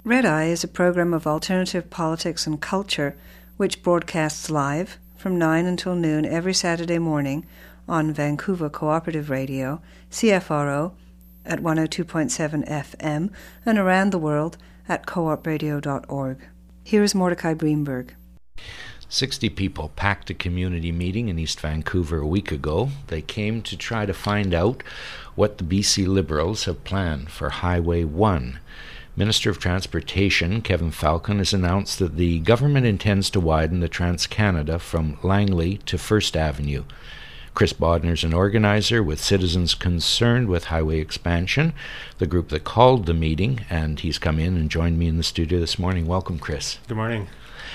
Red Eye is a program of alternative politics and culture which broadcasts live from 9 until noon every Saturday morning on Vancouver Cooperative Radio, CFRO, at 102.7 FM, and around the world at coopradio.org. Here is Mordecai Breenberg. 60 people packed a community meeting in East Vancouver a week ago. They came to try to find out what the BC Liberals have planned for Highway 1. Minister of Transportation Kevin Falcon has announced that the government intends to widen the Trans-Canada from Langley to First Avenue. Chris Bodner is an organizer with citizens concerned with highway expansion, the group that called the meeting, and he's come in and joined me in the studio this morning. Welcome, Chris. Good morning.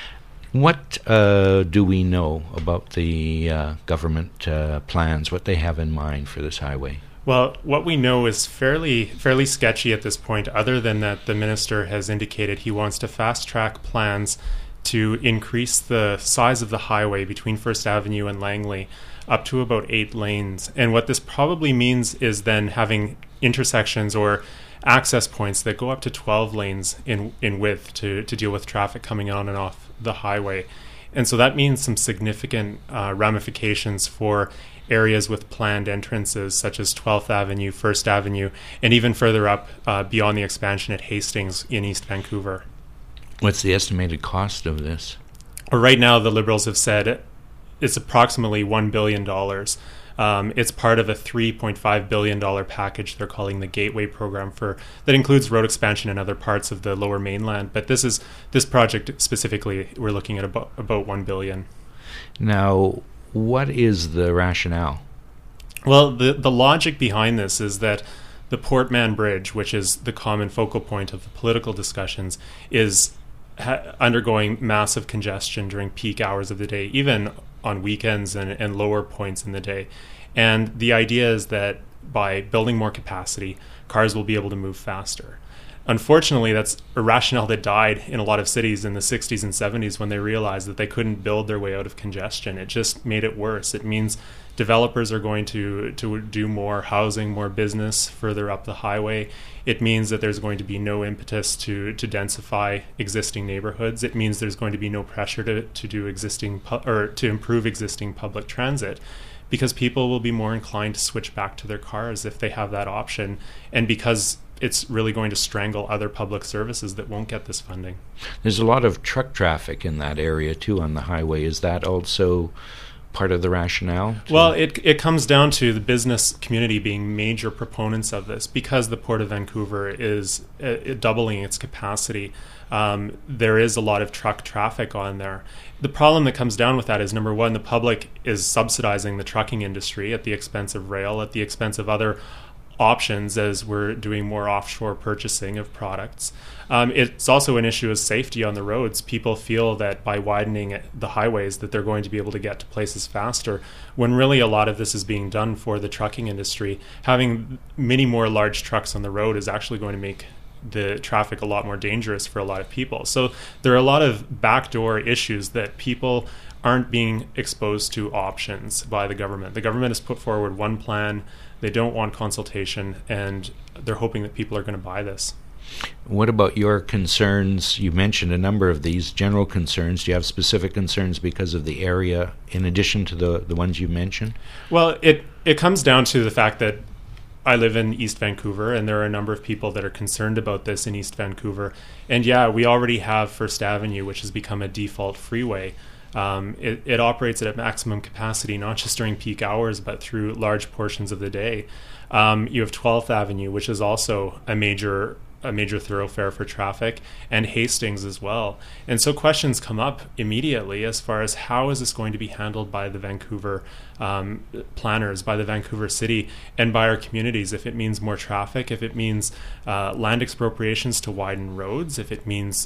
What do we know about the government plans, what they have in mind for this highway? Well, what we know is fairly sketchy at this point, other than that the minister has indicated he wants to fast-track plans to increase the size of the highway between First Avenue and Langley up to about 8 lanes. And what this probably means is then having intersections or access points that go up to 12 lanes in width to deal with traffic coming on and off the highway. And so that means some significant ramifications for areas with planned entrances such as 12th Avenue, First Avenue, and even further up beyond the expansion at Hastings in East Vancouver. What's the estimated cost of this? Right now, the Liberals have said it's approximately $1 billion. It's part of a $3.5 billion package they're calling the Gateway Program that includes road expansion in other parts of the Lower Mainland. But this project specifically, we're looking at about $1 billion. Now, what is the rationale? Well, the logic behind this is that the Port Mann Bridge, which is the common focal point of the political discussions, is undergoing massive congestion during peak hours of the day, even on weekends and lower points in the day. And the idea is that by building more capacity, cars will be able to move faster. Unfortunately, that's a rationale that died in a lot of cities in the 60s and 70s when they realized that they couldn't build their way out of congestion. It just made it worse. It means developers are going to do more housing, more business further up the highway. It means that there's going to be no impetus to densify existing neighborhoods. It means there's going to be no pressure to do to improve existing public transit, because people will be more inclined to switch back to their cars if they have that option, and because it's really going to strangle other public services that won't get this funding. There's a lot of truck traffic in that area too on the highway. Is that also part of the rationale? Well, it comes down to the business community being major proponents of this, because the Port of Vancouver is doubling its capacity. There is a lot of truck traffic on there. The problem that comes down with that is, number one, the public is subsidizing the trucking industry at the expense of rail, at the expense of other options as we're doing more offshore purchasing of products. It's also an issue of safety on the roads. People feel that by widening the highways that they're going to be able to get to places faster, when really a lot of this is being done for the trucking industry. Having many more large trucks on the road is actually going to make the traffic a lot more dangerous for a lot of people. So there are a lot of backdoor issues that people aren't being exposed to options by the government. The government has put forward one plan. They don't want consultation, and they're hoping that people are going to buy this. What about your concerns? You mentioned a number of these general concerns. Do you have specific concerns because of the area in addition to the ones you mentioned? Well, it comes down to the fact that I live in East Vancouver, and there are a number of people that are concerned about this in East Vancouver. And yeah, we already have First Avenue, which has become a default freeway. It operates at a maximum capacity, not just during peak hours, but through large portions of the day. You have 12th Avenue, which is also a major thoroughfare for traffic, and Hastings as well. And so questions come up immediately as far as how is this going to be handled by the Vancouver planners, by the Vancouver city, and by our communities. If it means more traffic, if it means land expropriations to widen roads, if it means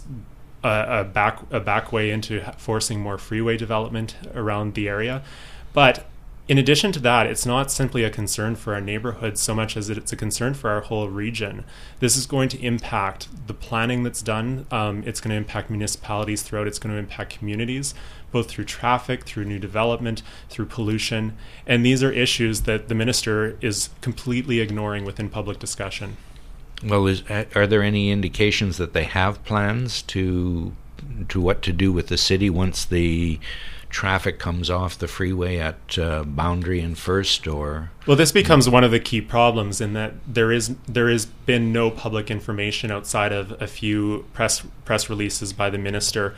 a back way into forcing more freeway development around the area. But in addition to that, it's not simply a concern for our neighborhood so much as it's a concern for our whole region. This is going to impact the planning that's done. It's going to impact municipalities throughout. It's going to impact communities, both through traffic, through new development, through pollution. And these are issues that the minister is completely ignoring within public discussion. Well, are there any indications that they have plans to what to do with the city once the traffic comes off the freeway at Boundary and First? Or well, this becomes one of the key problems in that there has been no public information outside of a few press releases by the minister.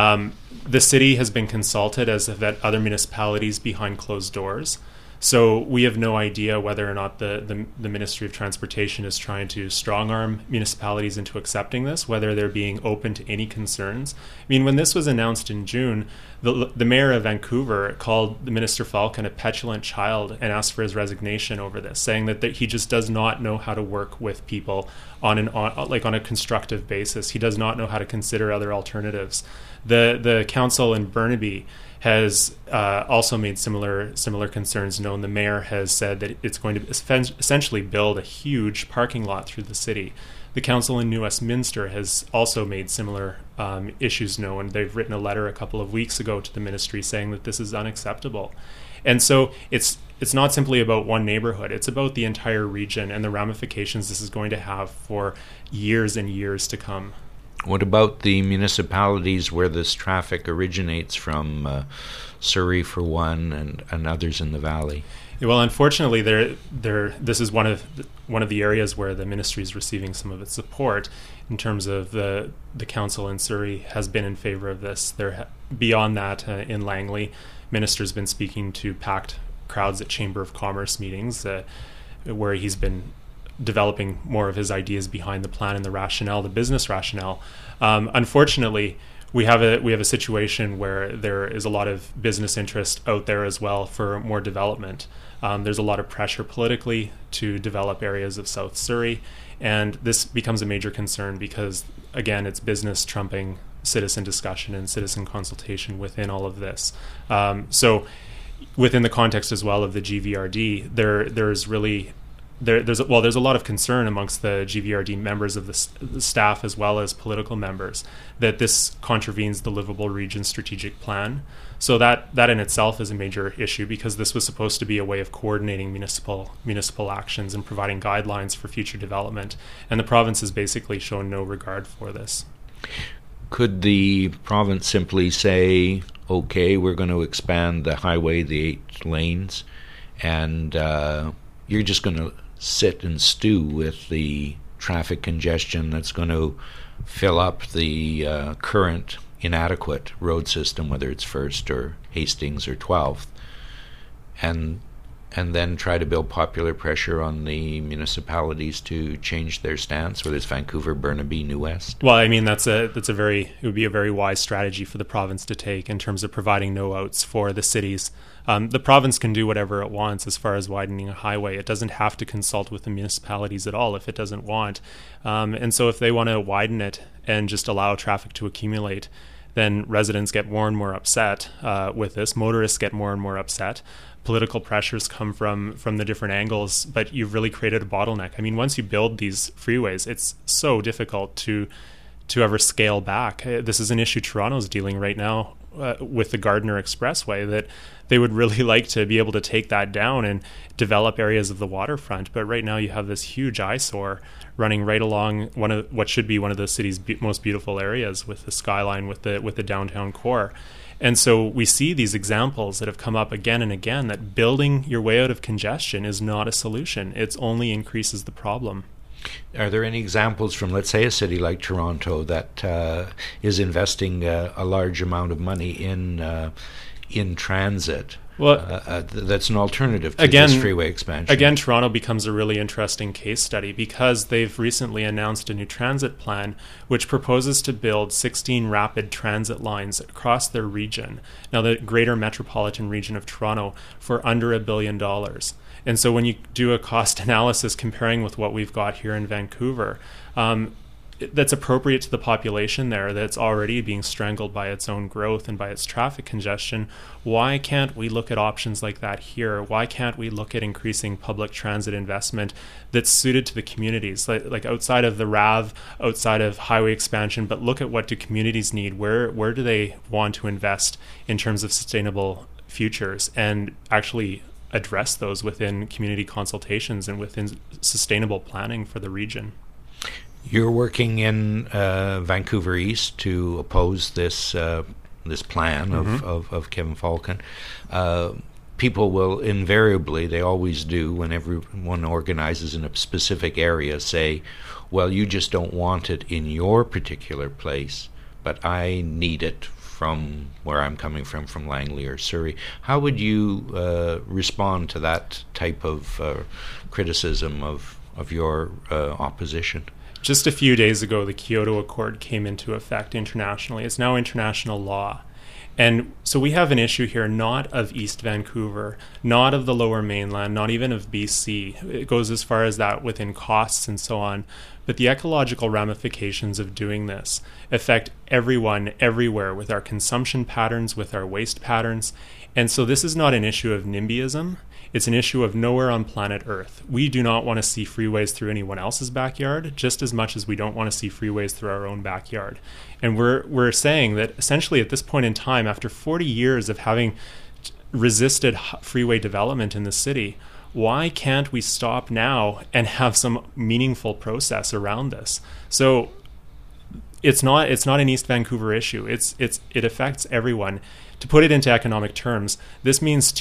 The city has been consulted, as have other municipalities, behind closed doors. So we have no idea whether or not the Ministry of Transportation is trying to strong-arm municipalities into accepting this, whether they're being open to any concerns. I mean, when this was announced in June, the mayor of Vancouver called the Minister Falcon a petulant child and asked for his resignation over this, saying that he just does not know how to work with people on a constructive basis. He does not know how to consider other alternatives. The council in Burnaby has also made similar concerns known. The mayor has said that it's going to essentially build a huge parking lot through the city. The council in New Westminster has also made similar issues known. They've written a letter a couple of weeks ago to the ministry saying that this is unacceptable. And so it's not simply about one neighborhood. It's about the entire region and the ramifications this is going to have for years and years to come. What about the municipalities where this traffic originates from, Surrey for one, and others in the valley? Well, unfortunately, this is one of the areas where the ministry is receiving some of its support. In terms of the council in Surrey has been in favor of this. Beyond that, in Langley, minister's been speaking to packed crowds at Chamber of Commerce meetings, where he's been developing more of his ideas behind the plan and the rationale, the business rationale. Unfortunately, we have a situation where there is a lot of business interest out there as well for more development. There's a lot of pressure politically to develop areas of South Surrey, and this becomes a major concern because, again, it's business trumping citizen discussion and citizen consultation within all of this. So within the context as well of the GVRD, there's a lot of concern amongst the GVRD members of the staff as well as political members that this contravenes the Livable Region strategic plan. So that in itself is a major issue because this was supposed to be a way of coordinating municipal actions and providing guidelines for future development. And the province has basically shown no regard for this. Could the province simply say, okay, we're going to expand the highway, the 8 lanes, and you're just going to sit and stew with the traffic congestion that's going to fill up the current inadequate road system, whether it's First or Hastings or 12th, and then try to build popular pressure on the municipalities to change their stance, whether it's Vancouver, Burnaby, New West? Well, I mean, it would be a very wise strategy for the province to take in terms of providing no-outs for the cities. The province can do whatever it wants as far as widening a highway. It doesn't have to consult with the municipalities at all if it doesn't want. And so if they want to widen it and just allow traffic to accumulate, then residents get more and more upset with this. Motorists get more and more upset. Political pressures come from the different angles, but you've really created a bottleneck. I mean, once you build these freeways, it's so difficult to ever scale back. This is an issue Toronto's dealing right now with the Gardiner Expressway, that they would really like to be able to take that down and develop areas of the waterfront. But right now you have this huge eyesore running right along one of what should be one of the city's most beautiful areas, with the skyline, with the downtown core. And so we see these examples that have come up again and again that building your way out of congestion is not a solution. It only increases the problem. Are there any examples from, let's say, a city like Toronto that is investing a large amount of money in transit? Well, that's an alternative to this freeway expansion. Again, Toronto becomes a really interesting case study because they've recently announced a new transit plan which proposes to build 16 rapid transit lines across their region, now the greater metropolitan region of Toronto, for under $1 billion. And so when you do a cost analysis comparing with what we've got here in Vancouver, that's appropriate to the population there that's already being strangled by its own growth and by its traffic congestion, why can't we look at options like that here? Why can't we look at increasing public transit investment that's suited to the communities, like outside of the RAV, outside of highway expansion, but look at what do communities need? Where do they want to invest in terms of sustainable futures, and actually address those within community consultations and within sustainable planning for the region? You're working in Vancouver East to oppose this plan of Kevin Falcon. People will invariably, they always do, when everyone organizes in a specific area, say, well, you just don't want it in your particular place, but I need it from where I'm coming from Langley or Surrey. How would you respond to that type of criticism of your opposition? Just a few days ago, the Kyoto Accord came into effect internationally. It's now international law. And so we have an issue here, not of East Vancouver, not of the Lower Mainland, not even of BC. It goes as far as that within costs and so on. But the ecological ramifications of doing this affect everyone, everywhere, with our consumption patterns, with our waste patterns. And so this is not an issue of NIMBYism. It's an issue of nowhere on planet Earth. We do not want to see freeways through anyone else's backyard, just as much as we don't want to see freeways through our own backyard. And we're saying that essentially at this point in time, after 40 years of having resisted freeway development in the city, why can't we stop now and have some meaningful process around this? So it's not an East Vancouver issue. It affects everyone. To put it into economic terms, this means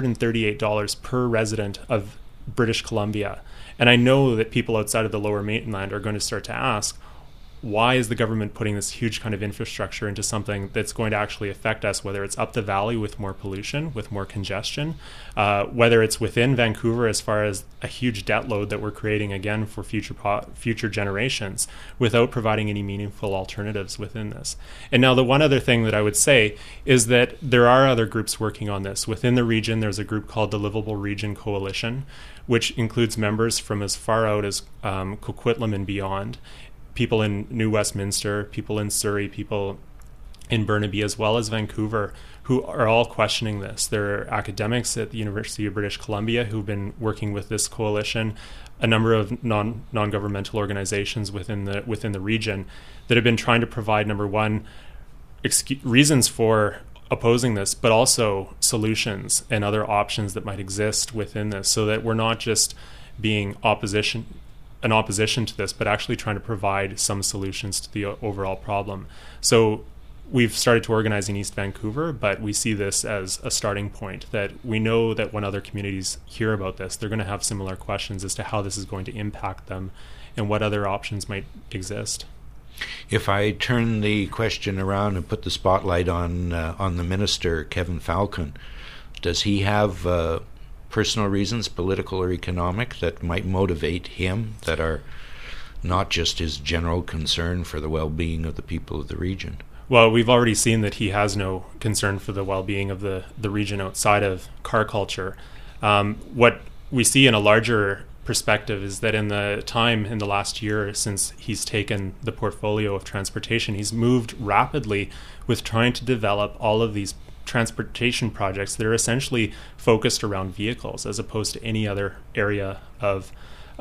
$238 per resident of British Columbia. And I know that people outside of the Lower Mainland are going to start to ask, why is the government putting this huge kind of infrastructure into something that's going to actually affect us, whether it's up the valley with more pollution, with more congestion, whether it's within Vancouver as far as a huge debt load that we're creating again for future generations without providing any meaningful alternatives within this. And now the one other thing that I would say is that there are other groups working on this. Within the region, there's a group called the Livable Region Coalition, which includes members from as far out as Coquitlam and beyond, people in New Westminster, people in Surrey, people in Burnaby, as well as Vancouver, who are all questioning this. There are academics at the University of British Columbia who've been working with this coalition, a number of non-governmental organizations within the region that have been trying to provide, number one, reasons for opposing this, but also solutions and other options that might exist within this, so that we're not just being opposition to this, but actually trying to provide some solutions to the overall problem. So we've started to organize in East Vancouver, but we see this as a starting point, that we know that when other communities hear about this, they're going to have similar questions as to how this is going to impact them and what other options might exist. If I turn the question around and put the spotlight on the minister, Kevin Falcon, does he have personal reasons, political or economic, that might motivate him, that are not just his general concern for the well-being of the people of the region? Well, we've already seen that he has no concern for the well-being of the region outside of car culture. What we see in a larger perspective is that in the last year since he's taken the portfolio of transportation, he's moved rapidly with trying to develop all of these transportation projects that are essentially focused around vehicles as opposed to any other area of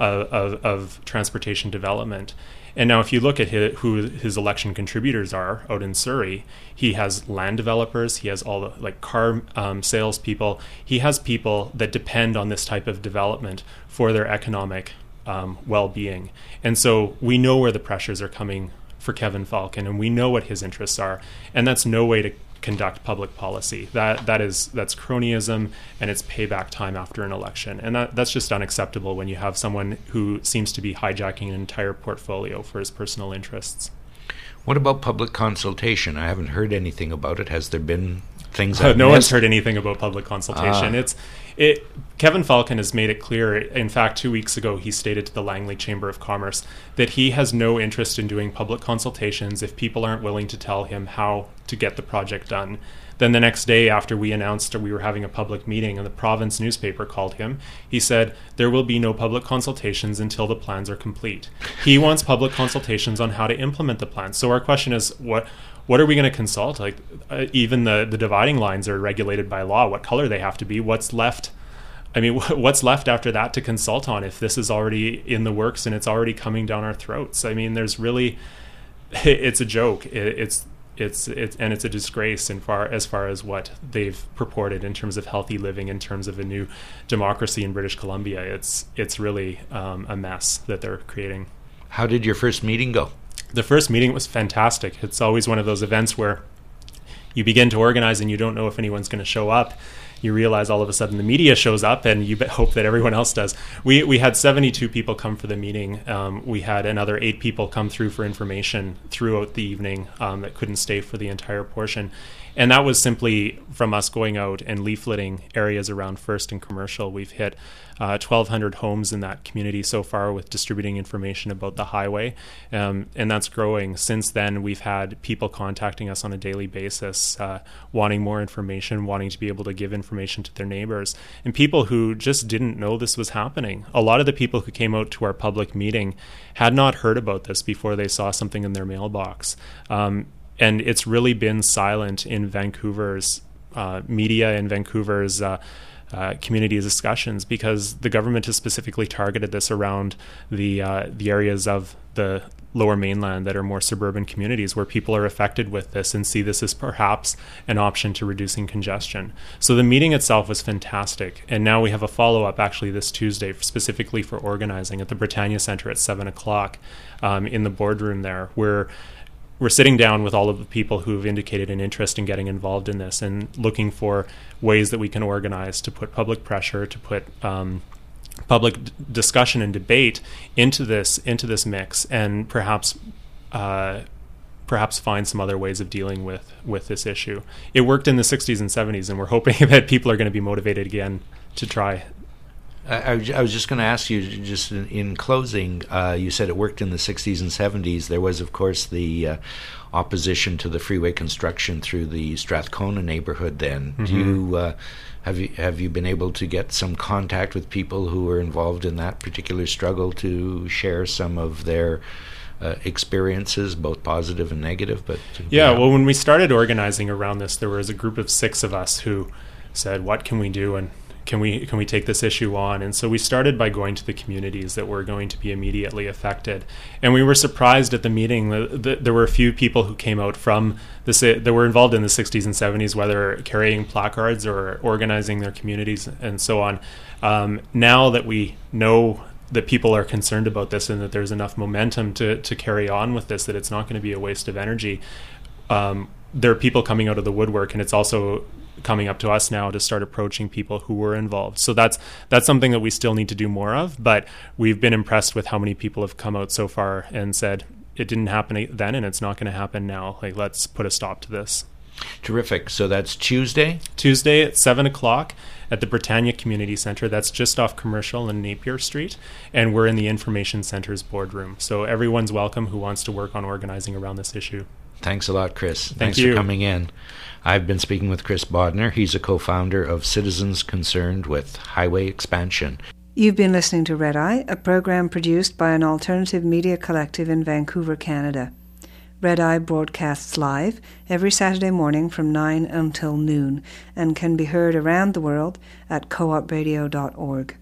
transportation development. And now if you look at who his election contributors are out in Surrey, he has land developers, he has all the car salespeople, he has people that depend on this type of development for their economic well-being. And so we know where the pressures are coming for Kevin Falcon, and we know what his interests are, and that's no way to conduct public policy. That's cronyism, and it's payback time after an election, and that's just unacceptable when you have someone who seems to be hijacking an entire portfolio for his personal interests. What about public consultation? I haven't heard anything about it. Has there been things? No one's heard anything about public consultation. Kevin Falcon has made it clear. In fact, 2 weeks ago, he stated to the Langley Chamber of Commerce that he has no interest in doing public consultations if people aren't willing to tell him how to get the project done. Then the next day, after we announced we were having a public meeting and the province newspaper called him, he said there will be no public consultations until the plans are complete. He wants public consultations on how to implement the plans. So our question is, what are we going to consult? Even the dividing lines are regulated by law, what color they have to be. What's left? I mean, what's left after that to consult on if this is already in the works and it's already coming down our throats? I mean, there's really, it's a joke. It's a disgrace as far as what they've purported in terms of healthy living, in terms of a new democracy in British Columbia. It's really a mess that they're creating. How did your first meeting go? The first meeting was fantastic. It's always one of those events where you begin to organize and you don't know if anyone's going to show up. You realize all of a sudden the media shows up and you hope that everyone else does. We had 72 people come for the meeting. We had another 8 people come through for information throughout the evening that couldn't stay for the entire portion. And that was simply from us going out and leafleting areas around First and Commercial. We've hit 1,200 homes in that community so far with distributing information about the highway, and that's growing. Since then, we've had people contacting us on a daily basis, wanting more information, wanting to be able to give information to their neighbors, and people who just didn't know this was happening. A lot of the people who came out to our public meeting had not heard about this before they saw something in their mailbox. And it's really been silent in Vancouver's media and Vancouver's community discussions, because the government has specifically targeted this around the areas of the Lower Mainland that are more suburban communities where people are affected with this and see this as perhaps an option to reducing congestion. So the meeting itself was fantastic. And now we have a follow-up actually this Tuesday specifically for organizing at the Britannia Centre at 7 o'clock in the boardroom there, where we're sitting down with all of the people who have indicated an interest in getting involved in this and looking for ways that we can organize to put public pressure, to put public discussion and debate into this mix, and perhaps find some other ways of dealing with this issue. It worked in the 60s and 70s, and we're hoping that people are going to be motivated again to try. I was just going to ask you, just in closing, you said it worked in the 60s and 70s. There was, of course, the opposition to the freeway construction through the Strathcona neighborhood then. Mm-hmm. Do you have you been able to get some contact with people who were involved in that particular struggle to share some of their experiences, both positive and negative? But well, when we started organizing around this, there was a group of 6 of us who said, what can we do, and can we take this issue on? And so we started by going to the communities that were going to be immediately affected. And we were surprised at the meeting that there were a few people who came out from that were involved in the 60s and 70s, whether carrying placards or organizing their communities and so on. Now that we know that people are concerned about this and that there's enough momentum to carry on with this, that it's not going to be a waste of energy, there are people coming out of the woodwork, and it's also coming up to us now to start approaching people who were involved. So that's something that we still need to do more of, but we've been impressed with how many people have come out so far and said it didn't happen then and it's not going to happen now. Like, let's put a stop to this. Terrific. So that's Tuesday at 7 o'clock at the Britannia Community Centre. That's just off Commercial and Napier Street, and we're in the Information Centre's boardroom. So everyone's welcome who wants to work on organizing around this issue. Thanks a lot, Chris. Thanks for coming in. I've been speaking with Chris Bodner. He's a co-founder of Citizens Concerned with Highway Expansion. You've been listening to Red Eye, a program produced by an alternative media collective in Vancouver, Canada. Red Eye broadcasts live every Saturday morning from 9 until noon and can be heard around the world at coopradio.org.